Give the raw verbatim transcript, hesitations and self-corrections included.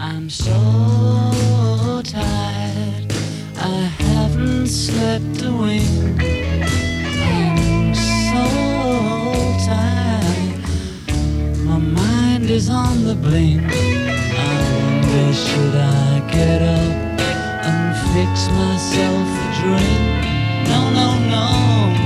I'm so tired, I haven't slept a wink. I'm so tired, my mind is on the blink. I wonder, should I get up and fix myself a drink? No, no, no.